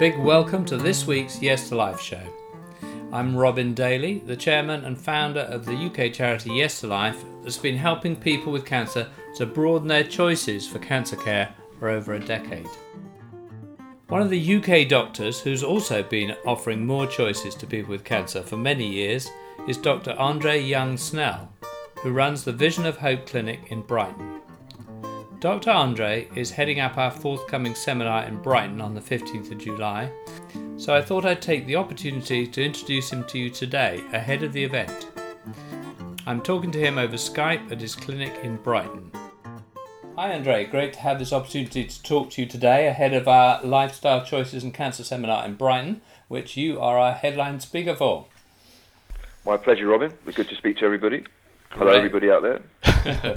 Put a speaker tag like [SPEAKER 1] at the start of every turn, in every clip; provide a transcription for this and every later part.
[SPEAKER 1] big welcome to this week's Yes to Life show. I'm Robin Daly, the chairman and founder of the UK charity Yes to Life that's been helping people with cancer to broaden their choices for cancer care for over a decade. One of the UK doctors who's also been offering more choices to people with cancer for many years is Dr. Andre Young-Snell, who runs the Vision of Hope Clinic in Brighton. Dr. Andre is heading up our forthcoming seminar in Brighton on the 15th of July, so I thought I'd take the opportunity to introduce him to you today ahead of the event. I'm talking to him over Skype at his clinic in Brighton. Hi Andre, great to have this opportunity to talk to you today ahead of our Lifestyle Choices and Cancer seminar in Brighton, which you are our headline speaker for.
[SPEAKER 2] My pleasure, Robin. It's good to speak to everybody. Hello, everybody out there.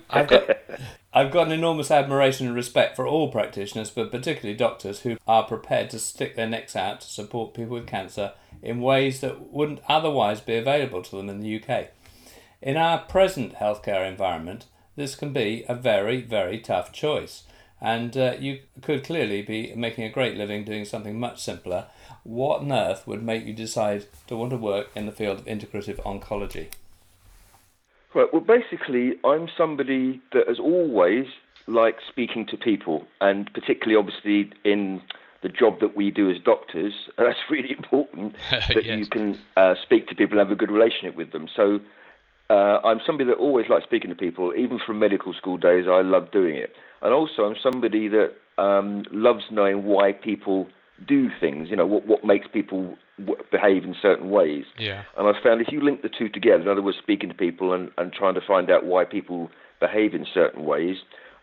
[SPEAKER 1] I've got an enormous admiration and respect for all practitioners, but particularly doctors who are prepared to stick their necks out to support people with cancer in ways that wouldn't otherwise be available to them in the UK. In our present healthcare environment, this can be a very, very tough choice. And you could clearly be making a great living doing something much simpler. What on earth would make you decide to want to work in the field of integrative oncology?
[SPEAKER 2] Right, well, basically, I'm somebody that has always liked speaking to people, and particularly, obviously, in the job that we do as doctors, that's really important that
[SPEAKER 1] Yes.
[SPEAKER 2] you can speak to people and have a good relationship with them. So I'm somebody that always likes speaking to people. Even from medical school days, I love doing it. And also, I'm somebody that loves knowing why people do things, you know, what makes people behave in certain ways.
[SPEAKER 1] Yeah.
[SPEAKER 2] And I found if you link the two together, in other words, speaking to people and trying to find out why people behave in certain ways,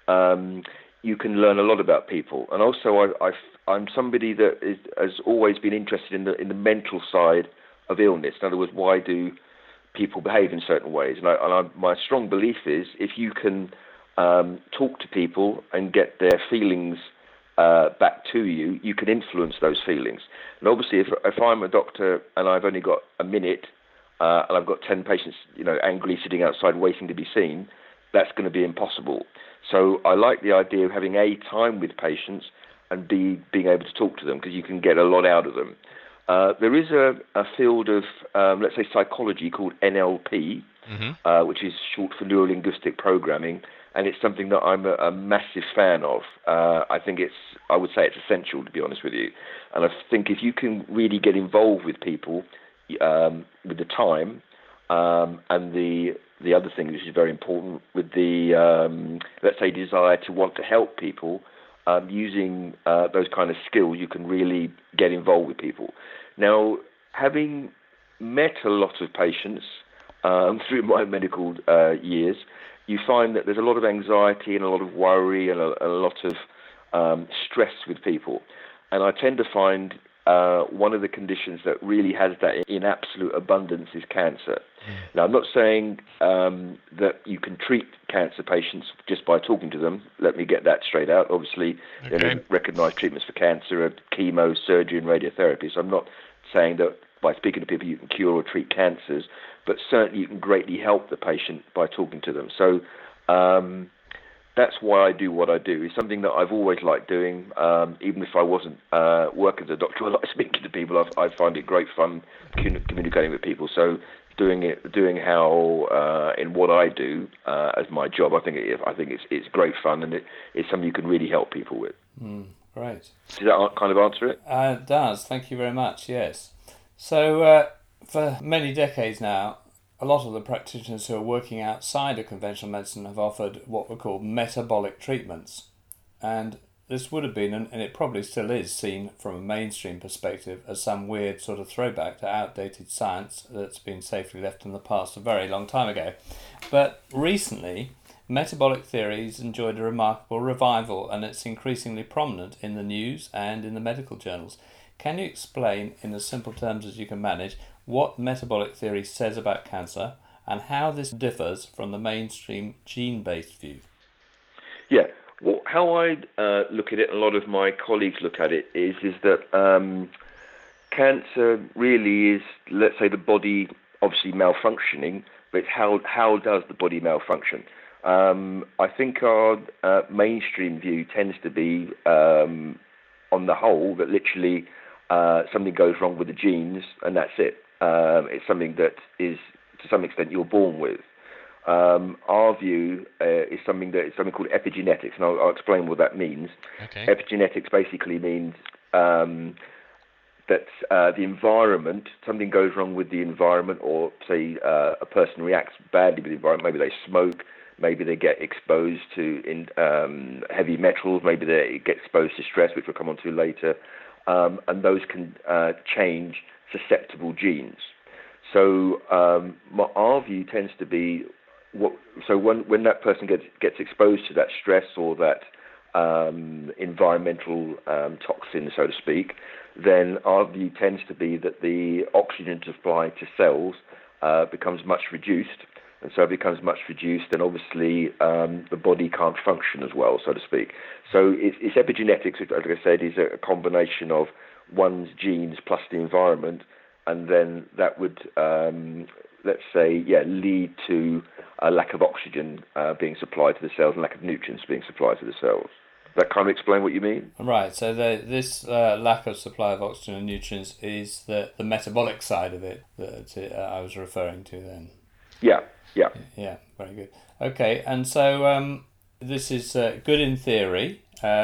[SPEAKER 2] you can learn a lot about people. And also, I'm somebody that has always been interested in the mental side of illness. In other words, why do people behave in certain ways? And my strong belief is if you can talk to people and get their feelings back to you, you can influence those feelings. And obviously, if I'm a doctor and I've only got a minute and I've got 10 patients, you know, angrily sitting outside waiting to be seen, that's going to be impossible. So I like the idea of having time with patients and being able to talk to them because you can get a lot out of them. There is a field of, let's say, psychology called NLP, which is short for Neuro-Linguistic Programming, and it's something that I'm a massive fan of. I would say it's essential, to be honest with you. And I think if you can really get involved with people with the time and the other thing, which is very important, with the, let's say, desire to want to help people, using those kind of skills, you can really get involved with people. Now, having met a lot of patients through my medical years, you find that there's a lot of anxiety and a lot of worry and a lot of stress with people. And I tend to find one of the conditions that really has that in absolute abundance is cancer. Now, I'm not saying that you can treat cancer patients just by talking to them. Let me get that straight out. Obviously, there are recognised treatments for cancer are chemo, surgery and radiotherapy. So I'm not saying that by speaking to people you can cure or treat cancers, but certainly you can greatly help the patient by talking to them. So that's why I do what I do. It's something that I've always liked doing. Even if I wasn't working as a doctor, I like speaking to people. I find it great fun communicating with people. So doing how in what I do as my job, I think it's great fun, and it's something you can really help people with.
[SPEAKER 1] Great.
[SPEAKER 2] Does that kind of answer it?
[SPEAKER 1] It does. Thank you very much. Yes. So for many decades now, a lot of the practitioners who are working outside of conventional medicine have offered what were called metabolic treatments. And this would have been, and it probably still is, seen from a mainstream perspective as some weird sort of throwback to outdated science that's been safely left in the past a very long time ago. But recently, metabolic theories enjoyed a remarkable revival, and it's increasingly prominent in the news and in the medical journals. Can you explain, in as simple terms as you can manage, what metabolic theory says about cancer and how this differs from the mainstream gene-based view?
[SPEAKER 2] Yeah, well, how I look at it, and a lot of my colleagues look at it, is that cancer really is, let's say, the body obviously malfunctioning, but it's how does the body malfunction? I think our mainstream view tends to be on the whole that literally something goes wrong with the genes and that's it. It's something that is to some extent you're born with. Our view is something called epigenetics, and I'll explain what that means.
[SPEAKER 3] Okay.
[SPEAKER 2] Epigenetics basically means that the environment, something goes wrong with the environment, or say a person reacts badly with the environment. Maybe they smoke, maybe they get exposed to heavy metals, maybe they get exposed to stress, which we'll come on to later, and those can change susceptible genes. So our view tends to be, when that person gets exposed to that stress or that environmental toxin, so to speak, then our view tends to be that the oxygen supply to cells becomes much reduced. And so it becomes much reduced, and obviously the body can't function as well, so to speak. So it's epigenetics, which, like I said, is a combination of one's genes plus the environment, and then that would, let's say, lead to a lack of oxygen being supplied to the cells and lack of nutrients being supplied to the cells. Does that kind of explain what you mean?
[SPEAKER 1] Right, so this lack of supply of oxygen and nutrients is the metabolic side of it that I was referring to then.
[SPEAKER 2] Yeah.
[SPEAKER 1] Yeah, very good. Okay, and so this is good in theory.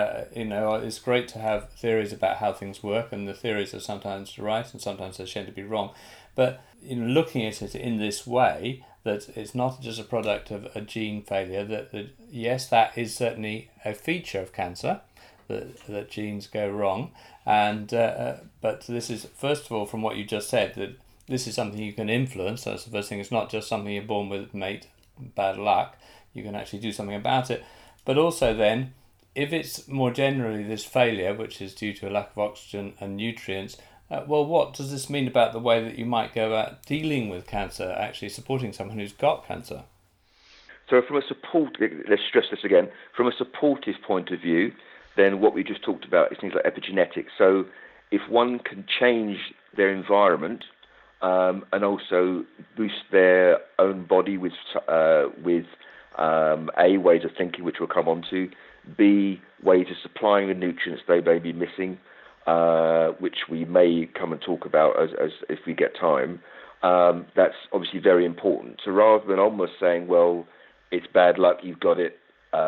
[SPEAKER 1] It's great to have theories about how things work, and the theories are sometimes right and sometimes they're shown to be wrong. But looking at it in this way, that it's not just a product of a gene failure, that yes, that is certainly a feature of cancer, that genes go wrong. And but this is, first of all, from what you just said, that this is something you can influence. That's the first thing. It's not just something you're born with, mate, bad luck. You can actually do something about it. But also then, if it's more generally this failure, which is due to a lack of oxygen and nutrients, what does this mean about the way that you might go about dealing with cancer, actually supporting someone who's got cancer?
[SPEAKER 2] So let's stress this again, from a supportive point of view, then what we just talked about is things like epigenetics. So if one can change their environment, and also boost their own body with A, ways of thinking, which we'll come on to, B, ways of supplying the nutrients they may be missing, which we may come and talk about as if we get time. That's obviously very important. So rather than almost saying, well, it's bad luck, you've got it,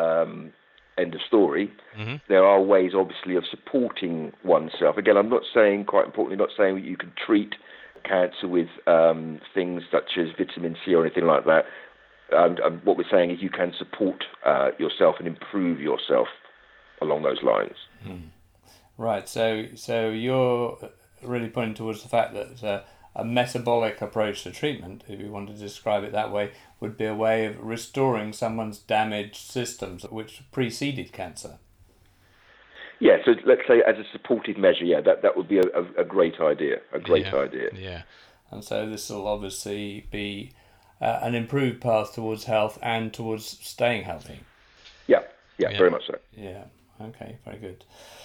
[SPEAKER 2] end of story, there are ways, obviously, of supporting oneself. Again, I'm not saying, quite importantly, not saying that you can treat cancer with things such as vitamin C or anything like that. What we're saying is you can support yourself and improve yourself along those lines.
[SPEAKER 1] Right, so you're really pointing towards the fact that a metabolic approach to treatment, if you want to describe it that way, would be a way of restoring someone's damaged systems which preceded cancer.
[SPEAKER 2] Yeah, so let's say as a supportive measure, that would be a great idea, idea.
[SPEAKER 3] Yeah.
[SPEAKER 1] And so this will obviously be an improved path towards health and towards staying healthy. Yeah,
[SPEAKER 2] very much so.
[SPEAKER 1] Yeah, okay, very good.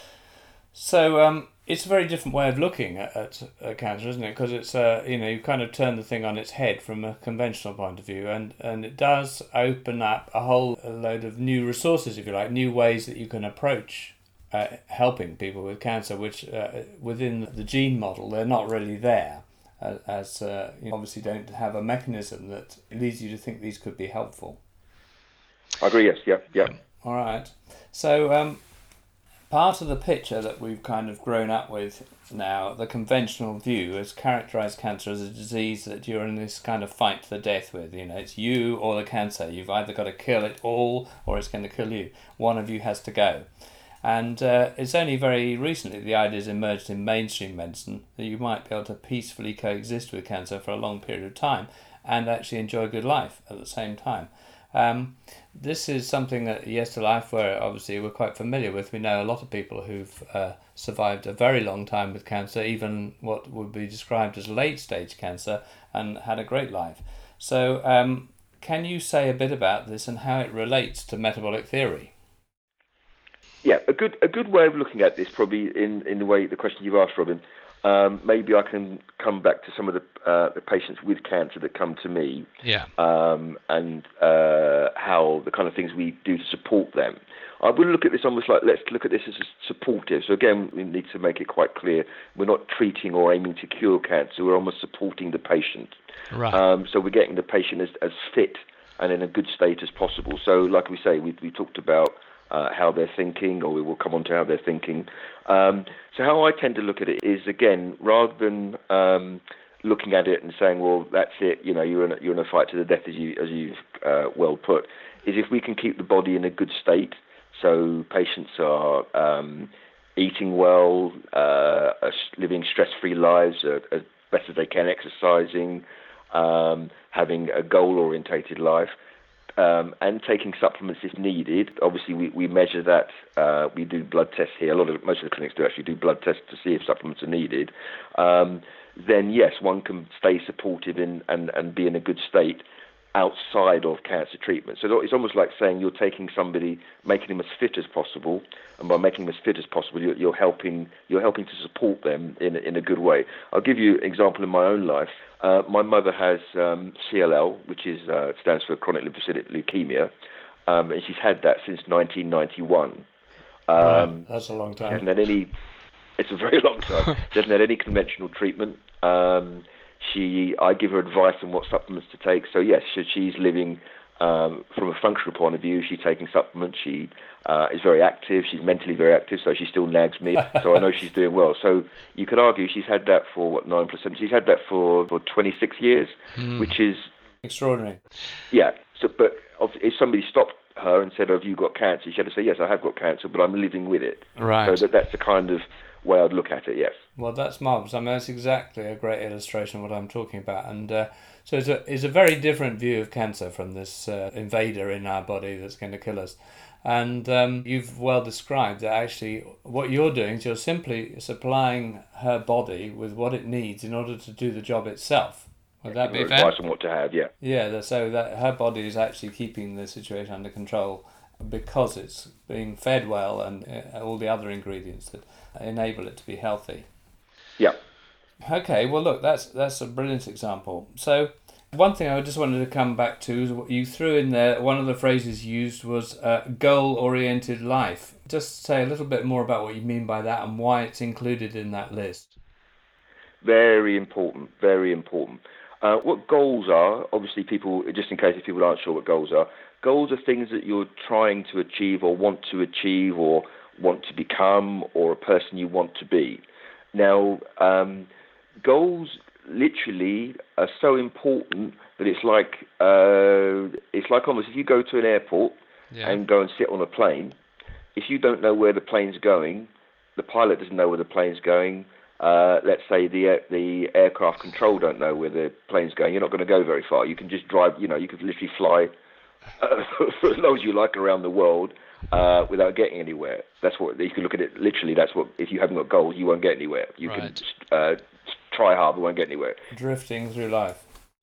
[SPEAKER 1] So it's a very different way of looking at cancer, isn't it? Because it's you kind of turn the thing on its head from a conventional point of view, and it does open up a whole load of new resources, if you like, new ways that you can approach helping people with cancer, which within the gene model they're not really there, as you obviously don't have a mechanism that leads you to think these could be helpful.
[SPEAKER 2] I agree. Yes. Yeah.
[SPEAKER 1] All right. So. Part of the picture that we've kind of grown up with now, the conventional view, has characterised cancer as a disease that you're in this kind of fight to the death with. It's you or the cancer. You've either got to kill it all or it's going to kill you. One of you has to go. And it's only very recently the idea has emerged in mainstream medicine that you might be able to peacefully coexist with cancer for a long period of time and actually enjoy a good life at the same time. This is something that Yes to Life, where obviously we're quite familiar with. We know a lot of people who've survived a very long time with cancer, even what would be described as late-stage cancer, and had a great life. So can you say a bit about this and how it relates to metabolic theory?
[SPEAKER 2] Yeah, a good way of looking at this, probably in the way the question you've asked, Robin. Maybe I can come back to some of the patients with cancer that come to me, and how the kind of things we do to support them. I would look at this almost like, let's look at this as supportive. So again, we need to make it quite clear, we're not treating or aiming to cure cancer, we're almost supporting the patient.
[SPEAKER 3] Right.
[SPEAKER 2] So we're getting the patient as fit and in a good state as possible. So like we say, we talked about how they're thinking, or we will come on to how they're thinking. So how I tend to look at it is, again, rather than looking at it and saying, well, that's it, you're in a fight to the death, as you've well put, is if we can keep the body in a good state, so patients are eating well, living stress-free lives as best as they can, exercising, having a goal-orientated life, and taking supplements if needed. Obviously, we measure that. We do blood tests here. Most of the clinics do actually do blood tests to see if supplements are needed. Then yes, one can stay supportive and be in a good state outside of cancer treatment. So it's almost like saying you're taking somebody, making them as fit as possible, and by making them as fit as possible, you're helping to support them in a good way. I'll give you an example in my own life. My mother has CLL, which stands for chronic lymphocytic leukemia, and she's had that since 1991.
[SPEAKER 1] Right. That's a long time.
[SPEAKER 2] It's a very long time. She hasn't had any conventional treatment. I give her advice on what supplements to take. So yes, she's living from a functional point of view. She's taking supplements. She is very active. She's mentally very active, so she still nags me. So I know she's doing well. So you could argue she's had that for 9%. She's had that for 26 years, which is
[SPEAKER 1] extraordinary.
[SPEAKER 2] Yeah. So, but if somebody stopped her and said, "Have you got cancer?" she had to say, "Yes, I have got cancer, but I'm living with it."
[SPEAKER 3] Right.
[SPEAKER 2] So that's the kind of way I'd look at it. Yes.
[SPEAKER 1] Well, that's marvellous. I mean, that's exactly a great illustration of what I'm talking about. And so it's a very different view of cancer from this invader in our body that's going to kill us. And you've well described that actually what you're doing is you're simply supplying her body with what it needs in order to do the job itself. Would that be fair?
[SPEAKER 2] Advice on what to have, yeah.
[SPEAKER 1] Yeah, so that her body is actually keeping the situation under control because it's being fed well and all the other ingredients that enable it to be healthy.
[SPEAKER 2] Yeah.
[SPEAKER 1] Okay, well look, that's a brilliant example. So one thing I just wanted to come back to is what you threw in there. One of the phrases used was goal-oriented life. Just say a little bit more about what you mean by that and why it's included in that list.
[SPEAKER 2] Very important, very important. What goals are, obviously people, just in case if people aren't sure what goals are things that you're trying to achieve or want to become, or a person you want to be. Now, goals literally are so important that it's like almost if you go to an airport and go and sit on a plane, if you don't know where the plane's going, the pilot doesn't know where the plane's going. Let's say the aircraft control don't know where the plane's going. You're not going to go very far. You can just drive. You could literally fly for as long as you like around the world without getting anywhere. That's what you can look at it. Literally, that's what. If you haven't got goals, you won't get anywhere. You can try hard, but won't get anywhere.
[SPEAKER 1] Drifting through life.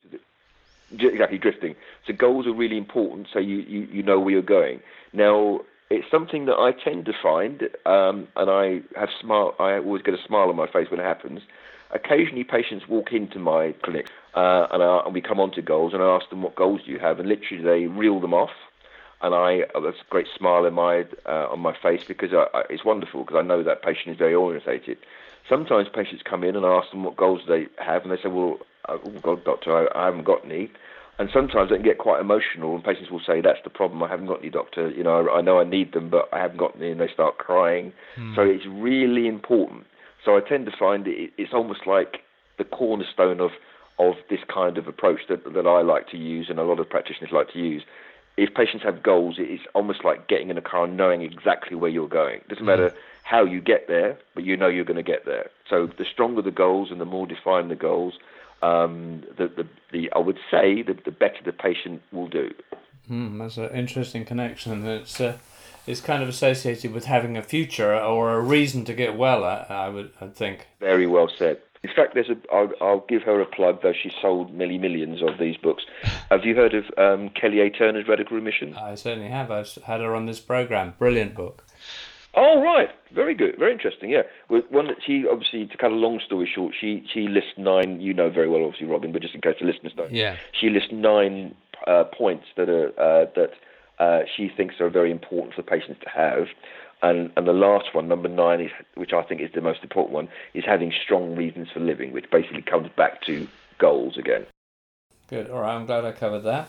[SPEAKER 2] Exactly, drifting. So goals are really important. So you know where you're going. Now, it's something that I tend to find, and I always get a smile on my face when it happens. Occasionally, patients walk into my clinic, and we come on to goals, and I ask them, what goals do you have? And literally, they reel them off, and that's a great smile in on my face, because it's wonderful, because I know that patient is very orientated. Sometimes patients come in, and I ask them what goals they have, and they say, well, oh God, doctor, I haven't got any. And sometimes they can get quite emotional, and patients will say, that's the problem, I haven't got any, doctor. I know I need them, but I haven't got any, and they start crying. So it's really important. So I tend to find it's almost like the cornerstone of this kind of approach that I like to use, and a lot of practitioners like to use. If patients have goals, it's almost like getting in a car and knowing exactly where you're going. It doesn't matter how you get there, but you know you're going to get there. So the stronger the goals and the more defined the goals, I would say the better the patient will do.
[SPEAKER 1] That's an interesting connection. It's kind of associated with having a future or a reason to get well, I'd think.
[SPEAKER 2] Very well said. In fact, I'll give her a plug, though she's sold nearly millions of these books. Have you heard of Kelly A. Turner's Radical Remission?
[SPEAKER 1] I certainly have. I've had her on this program. Brilliant book.
[SPEAKER 2] Oh, right. Very good. Very interesting, yeah. One that she, obviously, to cut a long story short, she lists 9, you know very well, obviously, Robin, but just in case the listeners don't.
[SPEAKER 3] Yeah.
[SPEAKER 2] She lists 9 points that she thinks are very important for patients to have. And the last one, number 9, is, which I think is the most important one, is having strong reasons for living, which basically comes back to goals again.
[SPEAKER 1] Good. All right. I'm glad I covered that.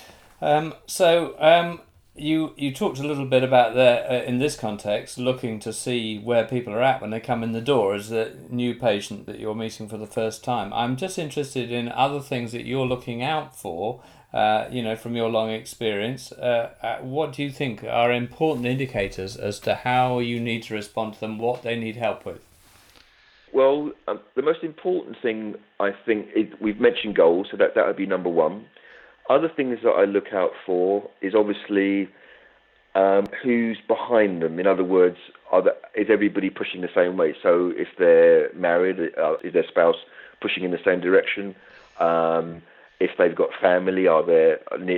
[SPEAKER 1] You talked a little bit about in this context, looking to see where people are at when they come in the door as a new patient that you're meeting for the first time. I'm just interested in other things that you're looking out for, from your long experience. What do you think are important indicators as to how you need to respond to them, what they need help with?
[SPEAKER 2] Well, the most important thing, I think, is we've mentioned goals, so that would be number 1. Other things that I look out for is obviously who's behind them. In other words, is everybody pushing the same way? So if they're married, is their spouse pushing in the same direction? If they've got family, are their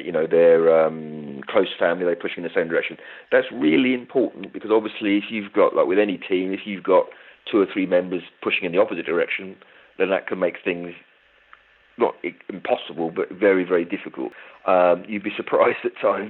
[SPEAKER 2] close family, are they pushing in the same direction? That's really important, because obviously if you've got, like with any team, if you've got 2 or 3 members pushing in the opposite direction, then that can make things not impossible, but very, very difficult. You'd be surprised at times.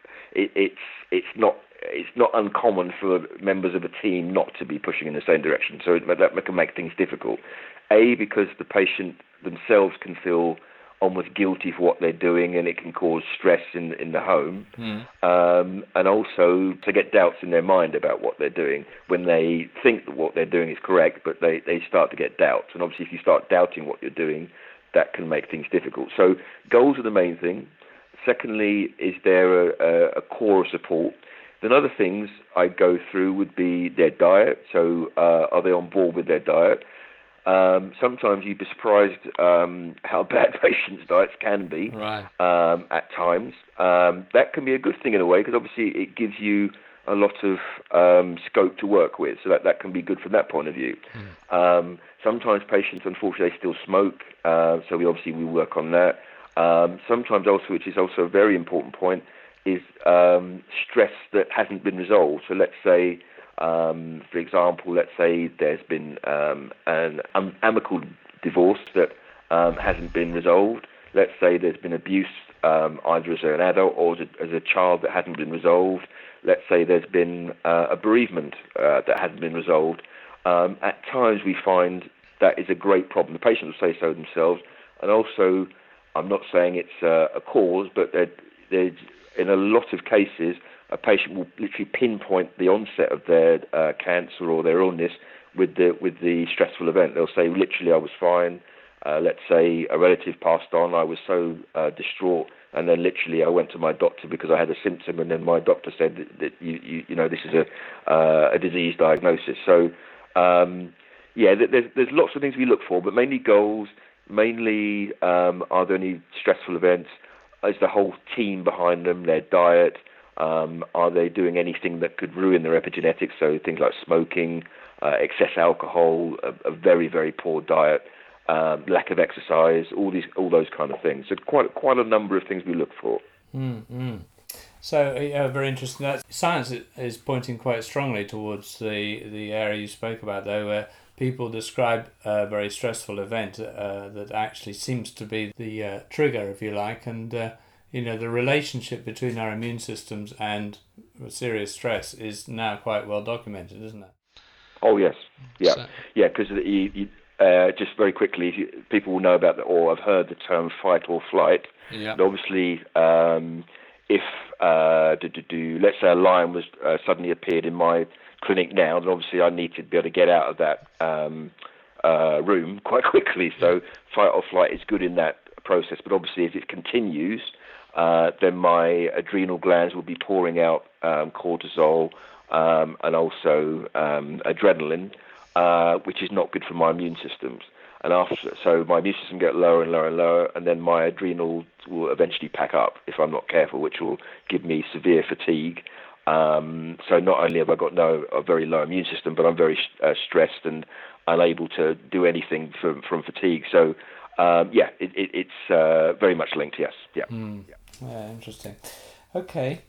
[SPEAKER 2] It's not uncommon for members of a team not to be pushing in the same direction. So that can make things difficult. Because the patient themselves can feel almost guilty for what they're doing, and it can cause stress in the home. And also to get doubts in their mind about what they're doing when they think that what they're doing is correct, but they start to get doubts. And obviously if you start doubting what you're doing, that can make things difficult. So goals are the main thing. Secondly, is there a core of support? Then other things I go through would be their diet. So are they on board with their diet? Sometimes you'd be surprised how bad patients' diets can be.
[SPEAKER 1] Right.
[SPEAKER 2] At times. That can be a good thing in a way, because obviously it gives you a lot of scope to work with, so that can be good from that point of view. Sometimes patients, unfortunately, still smoke, so we work on that. Sometimes also, which is also a very important point, is stress that hasn't been resolved. So let's say, for example, there's been an amicable divorce that hasn't been resolved. Let's say there's been abuse, either as an adult or as a child, that hasn't been resolved. Let's say there's been a bereavement that hasn't been resolved. At times we find that is a great problem. The patient will say so themselves. And also, I'm not saying it's a cause, but there's, in a lot of cases, a patient will literally pinpoint the onset of their cancer or their illness with the stressful event. They'll say, literally, I was fine. Let's say a relative passed on. I was so distraught, and then literally I went to my doctor because I had a symptom, and then my doctor said that this is a disease diagnosis. So there's lots of things we look for, but mainly goals. Mainly, are there any stressful events? Is the whole team behind them? Their diet? Are they doing anything that could ruin their epigenetics? So things like smoking, excess alcohol, a very, very poor diet, lack of exercise, all those kind of things. So quite a number of things we look for.
[SPEAKER 1] Mm-hmm. So very interesting. That science is pointing quite strongly towards the area you spoke about, though, where people describe a very stressful event that actually seems to be the trigger, if you like, and the relationship between our immune systems and serious stress is now quite well documented, isn't it?
[SPEAKER 2] Oh yes, because just very quickly, people will know about or have heard the term fight or flight. Yeah. And obviously, if let's say a lion was suddenly appeared in my clinic now, then obviously I need to be able to get out of that room quite quickly. So fight or flight is good in that process. But obviously, if it continues, then my adrenal glands will be pouring out cortisol and also adrenaline, which is not good for my immune systems. And so my immune system get lower and lower and lower, and then my adrenals will eventually pack up if I'm not careful, which will give me severe fatigue. So not only have I got a very low immune system, but I'm very stressed and unable to do anything from fatigue. So it's very much linked. Yes. Yeah.
[SPEAKER 1] Yeah, interesting. Okay.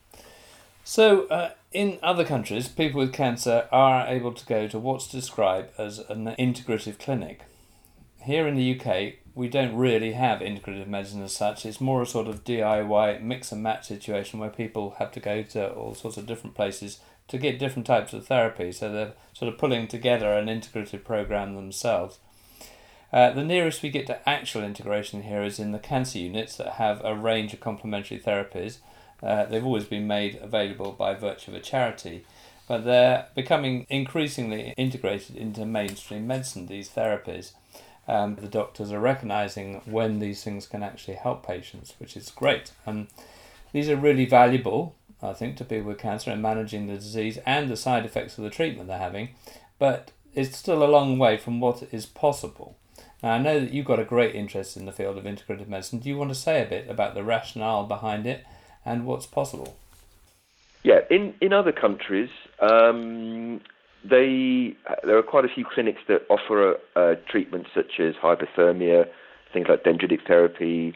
[SPEAKER 1] So in other countries, people with cancer are able to go to what's described as an integrative clinic. here in the UK, we don't really have integrative medicine as such. It's more a sort of DIY mix and match situation where people have to go to all sorts of different places to get different types of therapy. So they're sort of pulling together an integrative program themselves. The nearest we get to actual integration here is in the cancer units that have a range of complementary therapies. They've always been made available by virtue of a charity, but they're becoming increasingly integrated into mainstream medicine, these therapies. The doctors are recognising when these things can actually help patients, which is great. And these are really valuable, I think, to people with cancer in managing the disease and the side effects of the treatment they're having, but it's still a long way from what is possible. Now, I know that you've got a great interest in the field of integrative medicine. Do you want to say a bit about the rationale behind it and what's possible?
[SPEAKER 2] Yeah, in other countries, there are quite a few clinics that offer treatments such as hypothermia, things like dendritic therapy.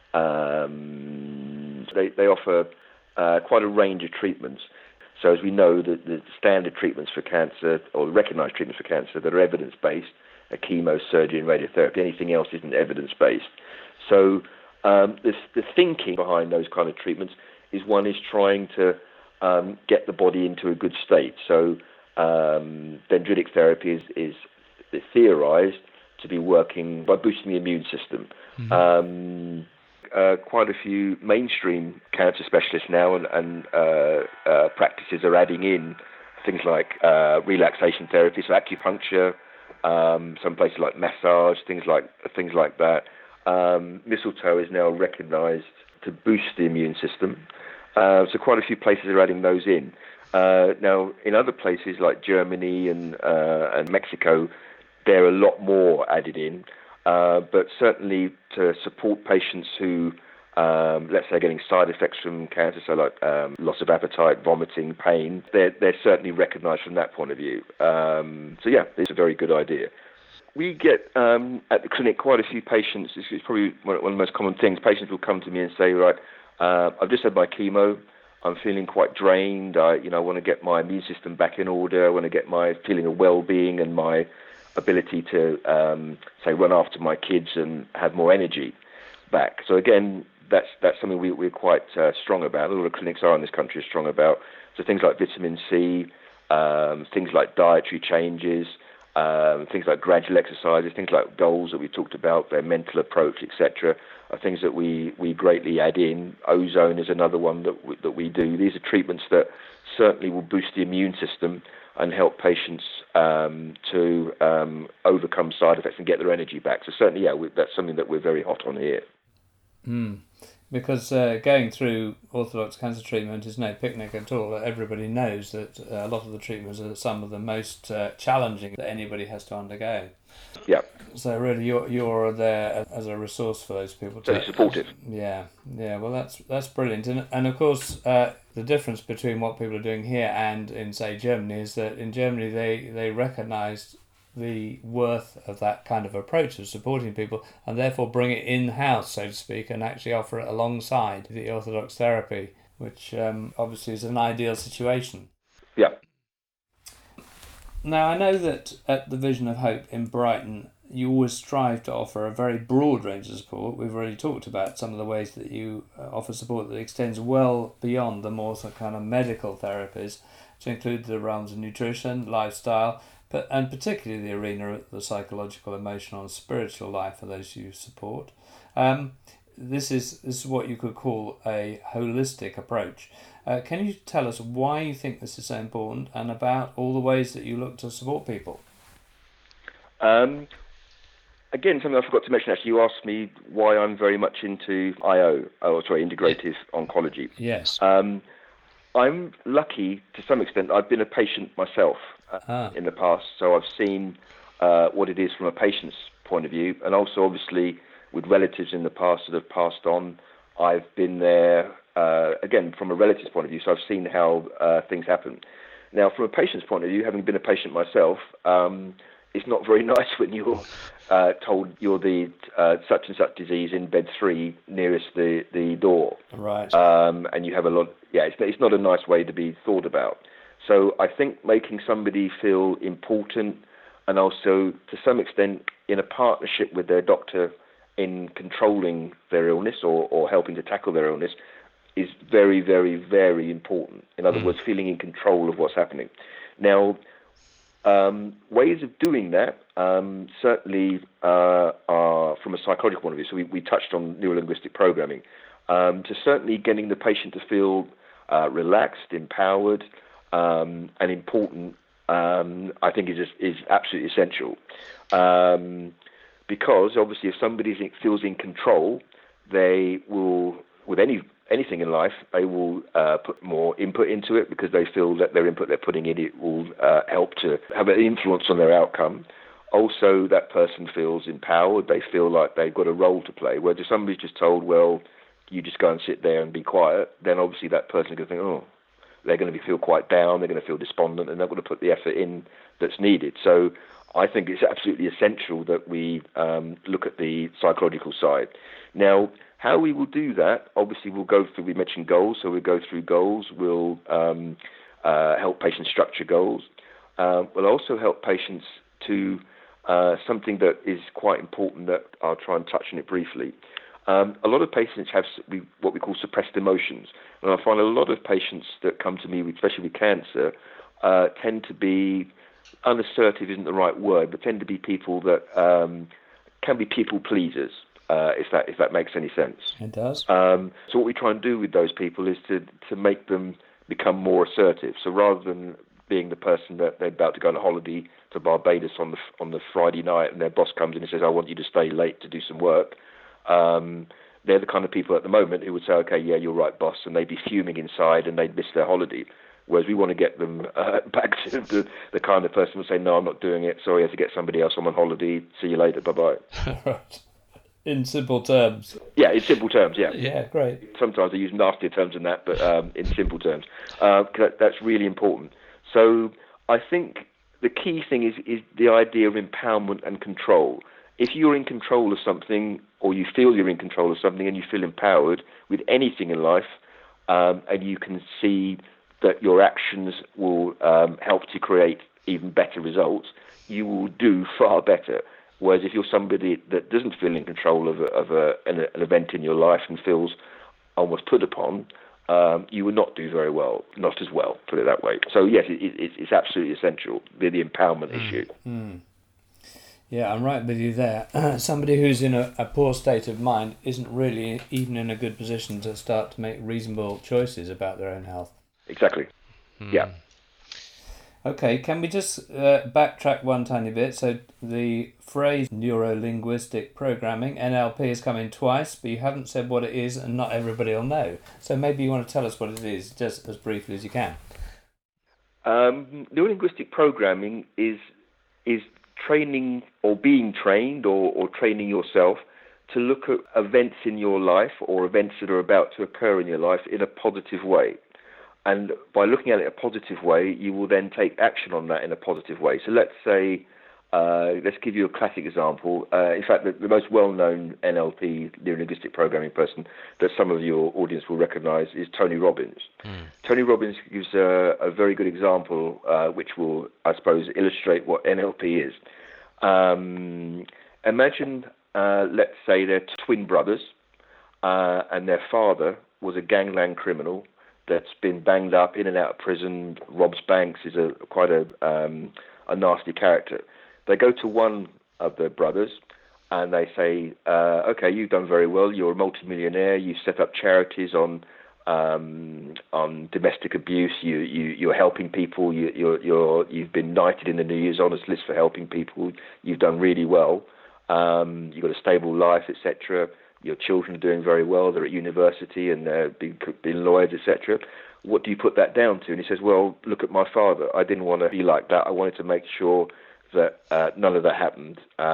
[SPEAKER 2] They offer quite a range of treatments. So as we know, the standard treatments for cancer, or the recognised treatments for cancer that are evidence-based, are chemo, surgery and radiotherapy. Anything else isn't evidence-based. So the thinking behind those kind of treatments is one is trying to get the body into a good state. So dendritic therapy is theorized to be working by boosting the immune system. Mm-hmm. Quite a few mainstream cancer specialists now and practices are adding in things like relaxation therapy, so acupuncture, some places like massage, things like that. Mistletoe is now recognized to boost the immune system. So quite a few places are adding those in. Now, in other places like Germany and Mexico, there are a lot more added in. But certainly to support patients who, let's say, are getting side effects from cancer, so like loss of appetite, vomiting, pain, they're certainly recognised from that point of view. So yeah, it's a very good idea. We get at the clinic quite a few patients. It's probably one of the most common things. Patients will come to me and say, right, I've just had my chemo. I'm feeling quite drained. I want to get my immune system back in order. I want to get my feeling of well-being and my ability to, say, run after my kids and have more energy back. So again, that's something we're quite strong about. A lot of clinics are in this country are strong about. So things like vitamin C, things like dietary changes, things like gradual exercises, things like goals that we talked about, their mental approach, etc., are things that we greatly add in. Ozone is another one that we do. These are treatments that certainly will boost the immune system and help patients to overcome side effects and get their energy back. So certainly, yeah, that's something that we're very hot on here.
[SPEAKER 1] Because going through orthodox cancer treatment is no picnic at all. Everybody knows that a lot of the treatments are some of the most challenging that anybody has to undergo.
[SPEAKER 2] Yeah.
[SPEAKER 1] So really, you're there as a resource for those people.
[SPEAKER 2] Very supportive.
[SPEAKER 1] Yeah. Well, that's brilliant. And of course, the difference between what people are doing here and in, say, Germany is that in Germany they recognise the worth of that kind of approach of supporting people and therefore bring it in-house, so to speak, and actually offer it alongside the orthodox therapy, which obviously is an ideal situation.
[SPEAKER 2] Yeah.
[SPEAKER 1] Now, I know that at the Vision of Hope in Brighton, you always strive to offer a very broad range of support. We've already talked about some of the ways that you offer support that extends well beyond the more kind of medical therapies, to include the realms of nutrition, lifestyle, and particularly the arena of the psychological, emotional and spiritual life for those you support. This is what you could call a holistic approach. Can you tell us why you think this is so important and about all the ways that you look to support people?
[SPEAKER 2] Again, something I forgot to mention, actually, you asked me why I'm very much into integrative oncology.
[SPEAKER 1] Yes.
[SPEAKER 2] I'm lucky to some extent. I've been a patient myself in the past, so I've seen what it is from a patient's point of view, and also obviously with relatives in the past that have passed on. I've been there, again, from a relative's point of view, so I've seen how things happen. Now, from a patient's point of view, having been a patient myself, it's not very nice when you're told you're the such and such disease in bed 3 nearest the door.
[SPEAKER 1] Right.
[SPEAKER 2] And you have a lot. Yeah, it's not a nice way to be thought about. So I think making somebody feel important, and also to some extent in a partnership with their doctor in controlling their illness or helping to tackle their illness is very, very, very important. In other words, feeling in control of what's happening. Now, ways of doing that certainly are from a psychological point of view. So we touched on neurolinguistic programming. To certainly getting the patient to feel relaxed, empowered, and important, I think is absolutely essential. Because obviously, if somebody feels in control, they will, with anything in life, they will put more input into it because they feel that their input they're putting in it will help to have an influence on their outcome. Also, that person feels empowered. They feel like they've got a role to play. Whereas if somebody's just told, well, you just go and sit there and be quiet, then obviously that person's going to think, oh, they're going to feel quite down, they're going to feel despondent, and they're going to put the effort in that's needed. So I think it's absolutely essential that we look at the psychological side. Now, how we will do that, obviously we'll go through, we mentioned goals, so we'll go through goals, we'll help patients structure goals. We'll also help patients to something that is quite important that I'll try and touch on it briefly. A lot of patients have what we call suppressed emotions. And I find a lot of patients that come to me, especially with cancer, tend to be, unassertive isn't the right word, but tend to be people that can be people pleasers, if that makes any sense.
[SPEAKER 1] It does.
[SPEAKER 2] So what we try and do with those people is to make them become more assertive. So rather than being the person that they're about to go on a holiday to Barbados on the Friday night and their boss comes in and says, I want you to stay late to do some work, they're the kind of people at the moment who would say, okay, yeah, you're right, boss, and they'd be fuming inside and they'd miss their holiday. Whereas we want to get them back to the kind of person who will say, no, I'm not doing it. Sorry, I have to get somebody else. I'm on holiday. See you later. Bye-bye.
[SPEAKER 1] Right. In simple terms.
[SPEAKER 2] Yeah, in simple terms, yeah.
[SPEAKER 1] Yeah, great.
[SPEAKER 2] Sometimes I use nastier terms than that, but in simple terms. That's really important. So I think the key thing is the idea of empowerment and control. If you're in control of something, or you feel you're in control of something and you feel empowered with anything in life, and you can see that your actions will help to create even better results, you will do far better. Whereas if you're somebody that doesn't feel in control of an event in your life and feels almost put upon, you will not do very well, not as well, put it that way. So yes, it's absolutely essential, the empowerment issue.
[SPEAKER 1] Yeah, I'm right with you there. Somebody who's in a poor state of mind isn't really even in a good position to start to make reasonable choices about their own health.
[SPEAKER 2] Exactly. Yeah.
[SPEAKER 1] Okay, can we just backtrack one tiny bit? So the phrase neuro-linguistic programming, NLP, has come in twice, but you haven't said what it is, and not everybody will know. So maybe you want to tell us what it is, just as briefly as you can.
[SPEAKER 2] Neuro-linguistic programming is training or being trained or training yourself to look at events in your life or events that are about to occur in your life in a positive way. And by looking at it a positive way, you will then take action on that in a positive way. So let's say, let's give you a classic example. In fact, the most well-known NLP, neuro-linguistic programming person that some of your audience will recognize is Tony Robbins. Tony Robbins gives a very good example, which will, I suppose, illustrate what NLP is. Imagine, let's say, they're twin brothers, and their father was a gangland criminal that's been banged up, in and out of prison, robs banks, is quite a nasty character. They go to one of the brothers and they say, okay, you've done very well, you're a multimillionaire, you've set up charities on domestic abuse, you're helping people, you've been knighted in the New Year's Honours List for helping people, you've done really well, you've got a stable life, etc., your children are doing very well, they're at university and they're being lawyers, etc. What do you put that down to? And he says, well, look at my father. I didn't want to be like that. I wanted to make sure that none of that happened.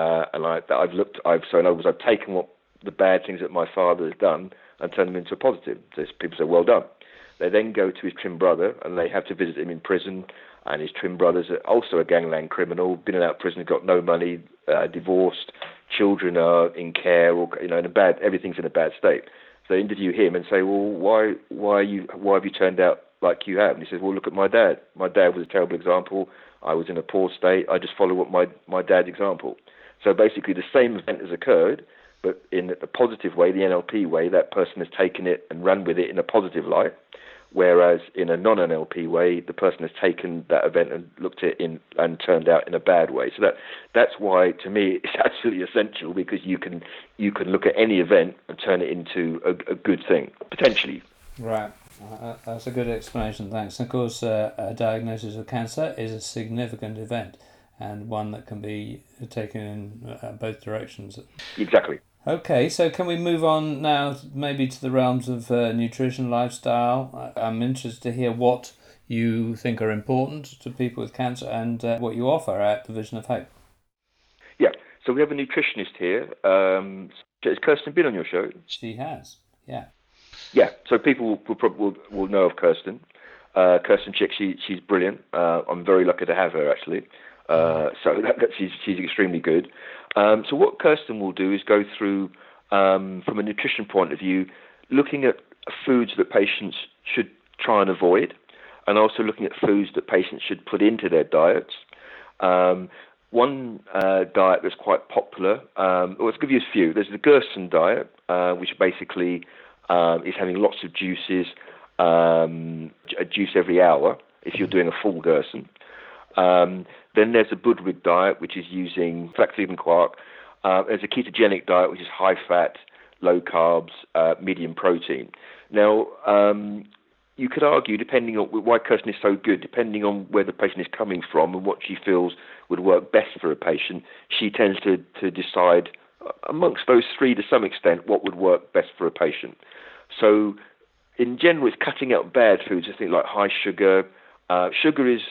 [SPEAKER 2] I've taken what the bad things that my father has done and turned them into a positive. So people say, well done. They then go to his twin brother and they have to visit him in prison. And his twin brother's also a gangland criminal, been out of prison, got no money, divorced, children are in care, or everything's in a bad state. So they interview him and say, well, why have you turned out like you have. And he says, well, look at my dad. My dad was a terrible example. I was in a poor state. I just follow what my dad's example. So basically the same event has occurred, but in a positive way, the NLP way, that person has taken it and run with it in a positive light. Whereas in a non-NLP way, the person has taken that event and looked at it and turned out in a bad way. So that's why, to me, it's absolutely essential, because you can look at any event and turn it into a good thing, potentially.
[SPEAKER 1] Right. That's a good explanation, thanks. And of course, a diagnosis of cancer is a significant event, and one that can be taken in both directions.
[SPEAKER 2] Exactly.
[SPEAKER 1] Okay, so can we move on now maybe to the realms of nutrition, lifestyle? I'm interested to hear what you think are important to people with cancer and what you offer at the Vision of Hope.
[SPEAKER 2] Yeah, so we have a nutritionist here. Has Kirsten been on your show?
[SPEAKER 1] She has, yeah.
[SPEAKER 2] Yeah, so people will know of Kirsten. Kirsten Chick, she's brilliant. I'm very lucky to have her, actually. So she's extremely good. So what Kirsten will do is go through, from a nutrition point of view, looking at foods that patients should try and avoid, and also looking at foods that patients should put into their diets. One diet that's quite popular, let's give you a few. There's the Gerson diet, which basically is having lots of juices, a juice every hour if you're doing a full Gerson. Then there's a Budwig diet, which is using flaxseed and quark. There's a ketogenic diet, which is high fat, low carbs, medium protein. Now, you could argue, depending on why Kirsten is so good, depending on where the patient is coming from and what she feels would work best for a patient, she tends to decide amongst those three, to some extent, what would work best for a patient. So, in general, it's cutting out bad foods. I think like high sugar. Sugar is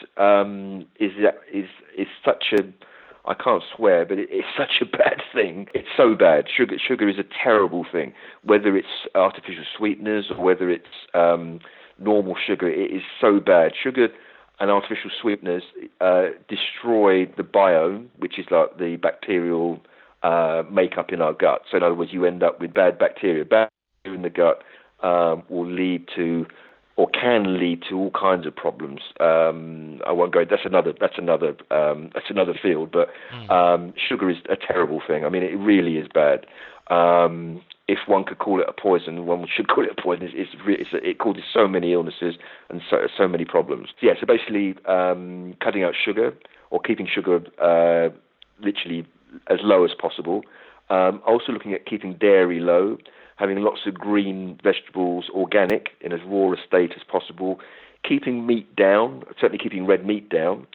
[SPEAKER 2] such a, I can't swear, but it's such a bad thing. It's so bad. Sugar is a terrible thing. Whether it's artificial sweeteners or whether it's normal sugar, it is so bad. Sugar and artificial sweeteners destroy the biome, which is like the bacterial makeup in our gut. So in other words, you end up with bad bacteria. Bad bacteria in the gut will lead to, or can lead to, all kinds of problems. I won't go. That's another field. But sugar is a terrible thing. I mean, it really is bad. If one could call it a poison, one should call it a poison. It causes so many illnesses and so many problems. So, yeah. So basically, cutting out sugar or keeping sugar literally as low as possible. Also looking at keeping dairy low. Having lots of green vegetables, organic, in as raw a state as possible, keeping meat down, certainly keeping red meat down,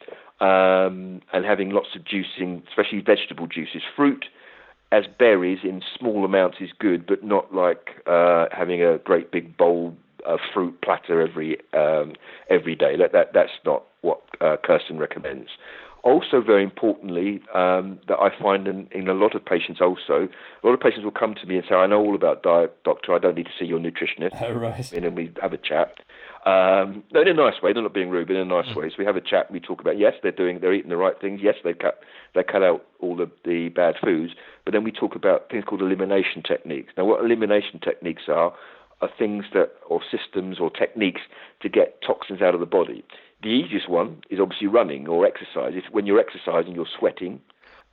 [SPEAKER 2] and having lots of juicing, especially vegetable juices. Fruit as berries in small amounts is good, but not like having a great big bowl of fruit platter every day. That's not what Kirsten recommends. Also, very importantly, that I find in a lot of patients also, a lot of patients will come to me and say, I know all about diet, doctor, I don't need to see your nutritionist.
[SPEAKER 1] Oh, right.
[SPEAKER 2] And then we have a chat. No, in a nice way, they're not being rude, but in a nice way. So we have a chat and we talk about, yes, they're eating the right things. Yes, they cut out all the bad foods. But then we talk about things called elimination techniques. Now, what elimination techniques are things that, or systems or techniques to get toxins out of the body. The easiest one is obviously running or exercise. When you're exercising, you're sweating.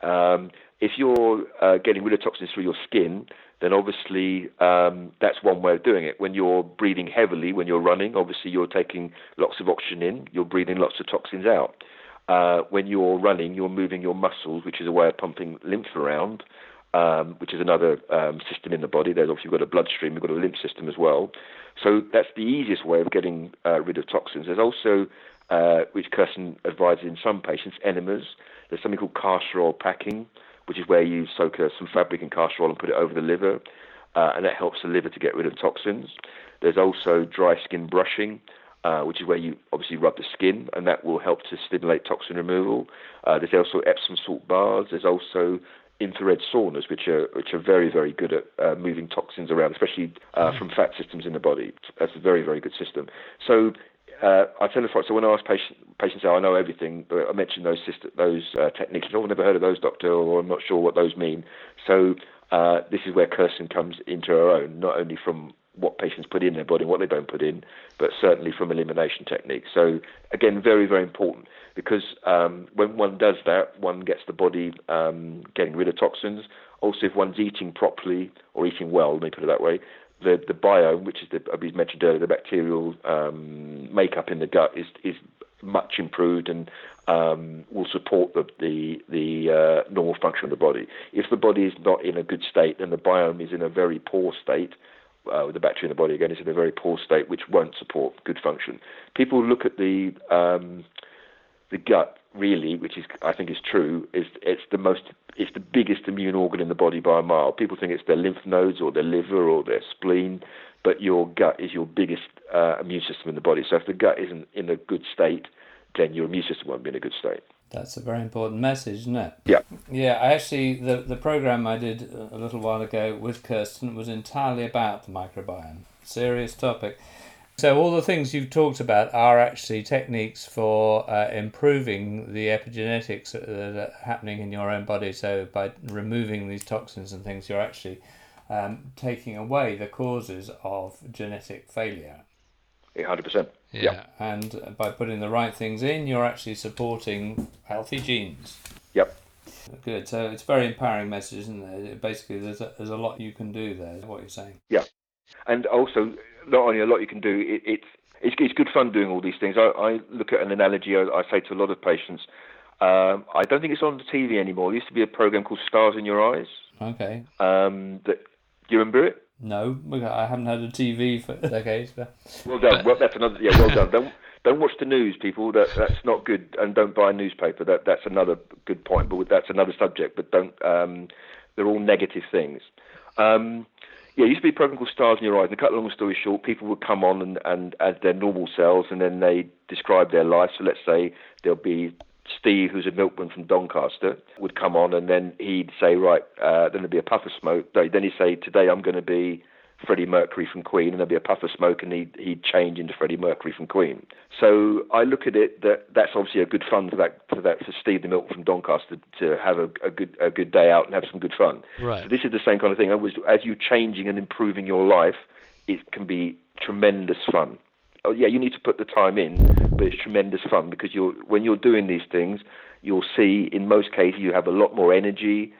[SPEAKER 2] If you're getting rid of toxins through your skin, then obviously that's one way of doing it. When you're breathing heavily, when you're running, obviously you're taking lots of oxygen in, you're breathing lots of toxins out. When you're running, you're moving your muscles, which is a way of pumping lymph around, which is another system in the body. There's obviously got a bloodstream, we've got a lymph system as well. So that's the easiest way of getting rid of toxins. There's also, which Kirsten advises in some patients, enemas. There's something called castor oil packing, which is where you soak some fabric in castor oil and put it over the liver, and that helps the liver to get rid of toxins. There's also dry skin brushing, which is where you obviously rub the skin, and that will help to stimulate toxin removal. There's also Epsom salt baths. There's also infrared saunas, which are very, very good at moving toxins around, especially from fat systems in the body. That's a very, very good system. So I tell you, so when I ask patients, I know everything, but I mention those techniques. I've never heard of those, doctor, or I'm not sure what those mean. So this is where Kirsten comes into her own, not only from what patients put in their body and what they don't put in, but certainly from elimination techniques. So again, very, very important, because when one does that, one gets the body getting rid of toxins. Also, if one's eating properly or eating well, let me put it that way, the biome, which is as we mentioned earlier, the bacterial makeup in the gut is much improved and will support the normal function of the body. If the body is not in a good state, then the biome is in a very poor state. The bacteria in the body, again, is in a very poor state, which won't support good function. People look at the gut, really, which is, I think is true, it's the biggest immune organ in the body by a mile. People think it's their lymph nodes or their liver or their spleen, but your gut is your biggest immune system in the body. So if the gut isn't in a good state, then your immune system won't be in a good state.
[SPEAKER 1] That's a very important message, isn't it?
[SPEAKER 2] Yeah.
[SPEAKER 1] Yeah, I actually, the program I did a little while ago with Kirsten was entirely about the microbiome. Serious topic. So all the things you've talked about are actually techniques for improving the epigenetics that are happening in your own body. So by removing these toxins and things, you're actually taking away the causes of genetic failure.
[SPEAKER 2] 100%.
[SPEAKER 1] Yeah. And by putting the right things in, you're actually supporting healthy genes.
[SPEAKER 2] Yep.
[SPEAKER 1] Good. So it's a very empowering message, isn't there? Basically, there's a lot you can do there, is what you're saying.
[SPEAKER 2] Yeah. And also, not only a lot you can do, it's good fun doing all these things. I look at an analogy I say to a lot of patients. I don't think it's on the TV anymore. There used to be a program called Stars in Your Eyes.
[SPEAKER 1] Okay.
[SPEAKER 2] Do you remember it?
[SPEAKER 1] No, I haven't had a TV for decades. But...
[SPEAKER 2] Well done. Well, that's another. Yeah, well done. Don't watch the news, people. That's not good, and don't buy a newspaper. That's another good point, but that's another subject. But don't. They're all negative things. Yeah, it used to be a program called Stars in Your Eyes. And to cut a long story short, people would come on and as their normal selves, and then they describe their life. So let's say there'll be Steve, who's a milkman from Doncaster, would come on, and then he'd say, right, then there'd be a puff of smoke. Then he'd say, today I'm going to be Freddie Mercury from Queen, and there'd be a puff of smoke, and he'd change into Freddie Mercury from Queen. So I look at it that's obviously a good fun for Steve the milkman from Doncaster to have a good day out and have some good fun.
[SPEAKER 3] Right.
[SPEAKER 2] So this is the same kind of thing. As you're changing and improving your life, it can be tremendous fun. Oh, yeah, you need to put the time in, but it's tremendous fun because when you're doing these things, you'll see in most cases you have a lot more energy.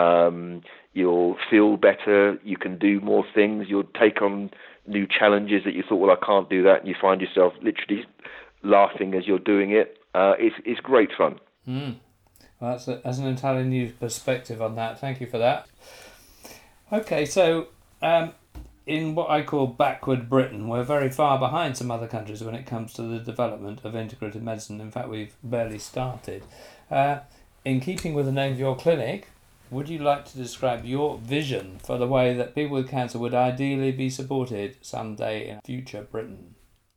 [SPEAKER 2] You'll feel better. You can do more things. You'll take on new challenges that you thought, well, I can't do that, and you find yourself literally laughing as you're doing it. It's great fun.
[SPEAKER 1] Well, that's an entirely new perspective on that. Thank you for that. Okay, so in what I call backward Britain, we're very far behind some other countries when it comes to the development of integrative medicine. In fact, we've barely started. In keeping with the name of your clinic, would you like to describe your vision for the way that people with cancer would ideally be supported someday in future Britain?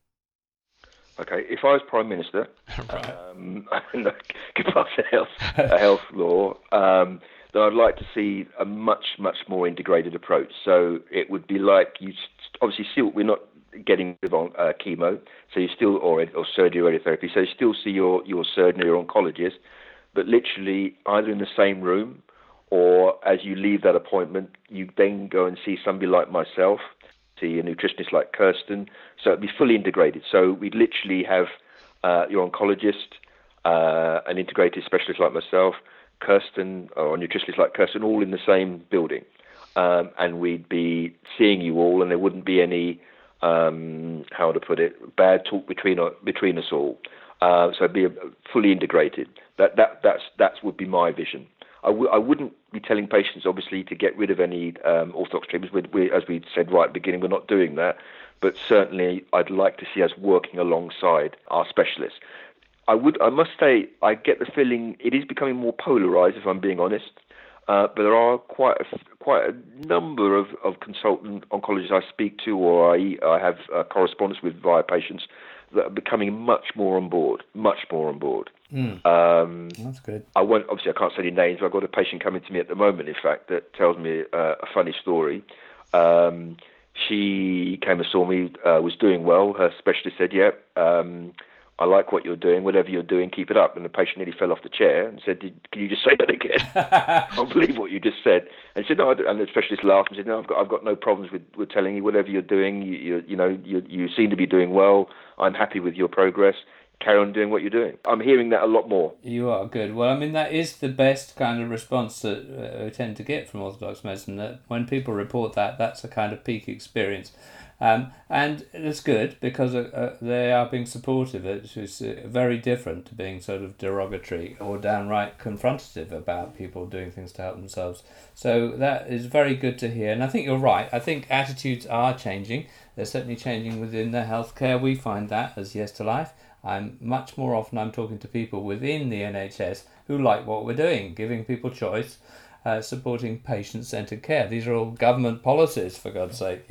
[SPEAKER 2] Okay, if I was Prime Minister,
[SPEAKER 1] Right.
[SPEAKER 2] could pass a health law, then I'd like to see a much, much more integrated approach. So it would be like you obviously still, we're not getting rid of chemo, so you still, or surgery or radiotherapy, so you still see your surgeon or your oncologist, but literally either in the same room or as you leave that appointment, you then go and see somebody like myself, see a nutritionist like Kirsten. So it'd be fully integrated. So we'd literally have your oncologist, an integrated specialist like myself, Kirsten, or a nutritionist like Kirsten, all in the same building. And we'd be seeing you all, and there wouldn't be any, how to put it, bad talk between us all. So it'd be fully integrated. That would be my vision. I wouldn't be telling patients, obviously, to get rid of any orthodox treatments. As we said right at the beginning, we're not doing that. But certainly, I'd like to see us working alongside our specialists. I must say, I get the feeling it is becoming more polarised, if I'm being honest. But there are quite a number of consultant oncologists I speak to, or I have correspondence with via patients that are becoming much more on board.
[SPEAKER 1] That's good.
[SPEAKER 2] Obviously, I can't say any names, but I've got a patient coming to me at the moment, in fact, that tells me a funny story. She came and saw me, was doing well. Her specialist said, I like what you're doing. Whatever you're doing, keep it up. And the patient nearly fell off the chair and said, "Can you just say that again? I can't believe what you just said." And he said, "No." And the specialist laughed and said, "No, I've got no problems with telling you whatever you're doing. You seem to be doing well. I'm happy with your progress. Carry on doing what you're doing." I'm hearing that a lot more.
[SPEAKER 1] You are good. Well, I mean, that is the best kind of response that we tend to get from Orthodox medicine, that when people report that, that's a kind of peak experience. And it's good because they are being supportive, which is very different to being sort of derogatory or downright confrontative about people doing things to help themselves. So that is very good to hear. And I think you're right. I think attitudes are changing. They're certainly changing within the healthcare. We find that as Yes to Life. Much more often I'm talking to people within the NHS who like what we're doing, giving people choice, supporting patient-centred care. These are all government policies, for God's sake,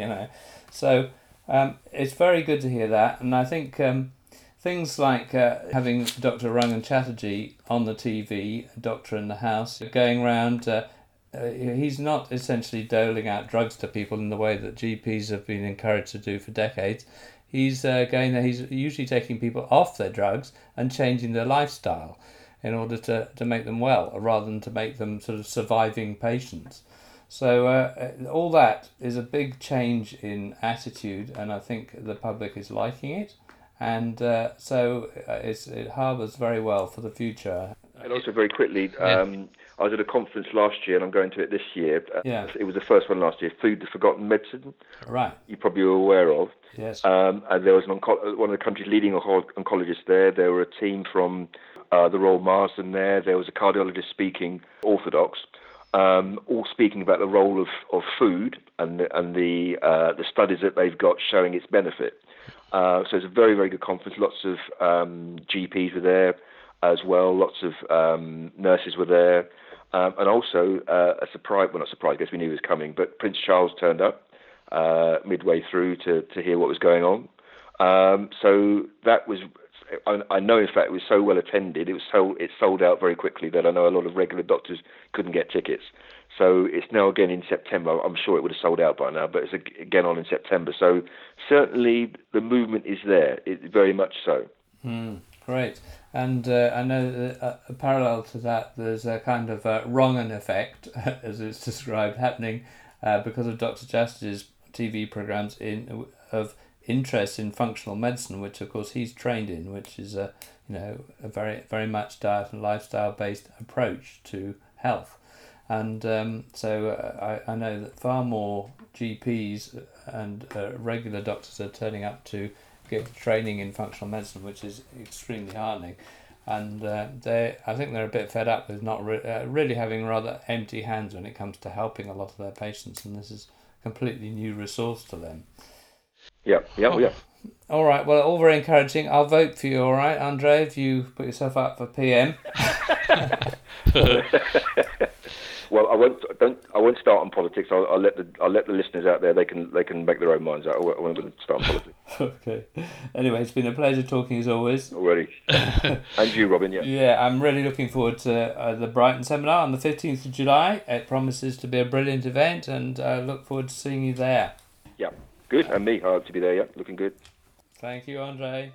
[SPEAKER 1] So it's very good to hear that, and I think things like having Dr. Rangan Chatterjee on the TV, Doctor in the House, going around, he's not essentially doling out drugs to people in the way that GPs have been encouraged to do for decades. He's going there. He's usually taking people off their drugs and changing their lifestyle in order to make them well, rather than to make them sort of surviving patients. So all that is a big change in attitude, and I think the public is liking it, and so it harbours very well for the future.
[SPEAKER 2] And also very quickly, I was at a conference last year, and I'm going to it this year. It was the first one last year, Food, the Forgotten Medicine.
[SPEAKER 1] Right.
[SPEAKER 2] You probably were aware of.
[SPEAKER 1] Yes.
[SPEAKER 2] And there was one of the country's leading oncologists there. There were a team from the Royal Marsden there. There was a cardiologist speaking, Orthodox, all speaking about the role of food and the studies that they've got showing its benefit. So it's a very, very good conference. Lots of GPs were there as well. Lots of nurses were there. And also a surprise, well, not surprise, I guess we knew he was coming, but Prince Charles turned up midway through to hear what was going on. So that was, I know in fact it was so well attended, it sold out very quickly that I know a lot of regular doctors couldn't get tickets. So it's now again in September. I'm sure it would have sold out by now, but it's again on in September. So certainly the movement is there, very much so.
[SPEAKER 1] Great. And I know that parallel to that, there's a kind of Rangan effect, as it's described, happening because of Dr. Chasterjee's TV programs of interest in functional medicine, which of course he's trained in, which is a very, very much diet and lifestyle based approach to health. And so I know that far more GPs and regular doctors are turning up to get training in functional medicine, which is extremely heartening. And I think they're a bit fed up with not really having rather empty hands when it comes to helping a lot of their patients, and this is a completely new resource to them.
[SPEAKER 2] Yeah.
[SPEAKER 1] All right, well, all very encouraging. I'll vote for you, all right, Andre, if you put yourself up for PM.
[SPEAKER 2] Well, I won't start on politics. I'll let the listeners out there. They can make their own minds out. I won't start on politics.
[SPEAKER 1] Okay. Anyway, it's been a pleasure talking as always.
[SPEAKER 2] Already. And you, Robin. Yeah.
[SPEAKER 1] Yeah, I'm really looking forward to the Brighton seminar on the 15th of July. It promises to be a brilliant event, and I look forward to seeing you there.
[SPEAKER 2] Yeah. Good. And me. I hope to be there. Yeah. Looking good.
[SPEAKER 1] Thank you, Andre.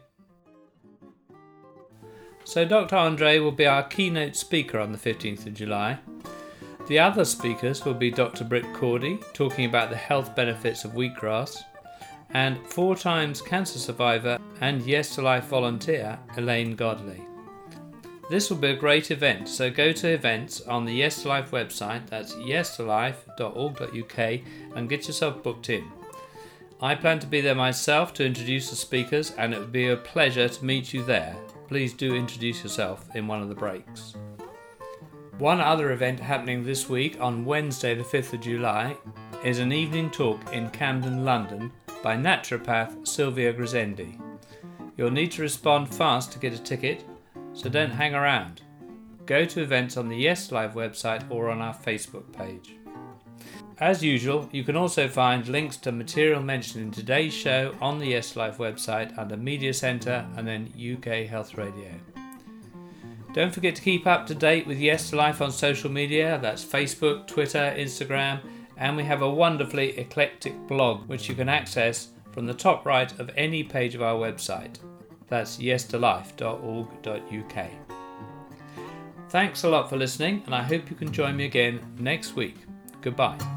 [SPEAKER 1] So Dr. Andre will be our keynote speaker on the 15th of July. The other speakers will be Dr. Britt Cordy, talking about the health benefits of wheatgrass, and 4 times cancer survivor and Yes to Life volunteer, Elaine Godley. This will be a great event, so go to events on the Yes to Life website, that's yestolife.org.uk, and get yourself booked in. I plan to be there myself to introduce the speakers, and it would be a pleasure to meet you there. Please do introduce yourself in one of the breaks. One other event happening this week on Wednesday the 5th of July is an evening talk in Camden, London by naturopath Sylvia Grisendi. You'll need to respond fast to get a ticket, so don't hang around. Go to events on the Yes Live website or on our Facebook page. As usual, you can also find links to material mentioned in today's show on the Yes Life website under Media Centre and then UK Health Radio. Don't forget to keep up to date with Yes to Life on social media, that's Facebook, Twitter, Instagram, and we have a wonderfully eclectic blog which you can access from the top right of any page of our website. That's yestolife.org.uk. Thanks a lot for listening, and I hope you can join me again next week. Goodbye.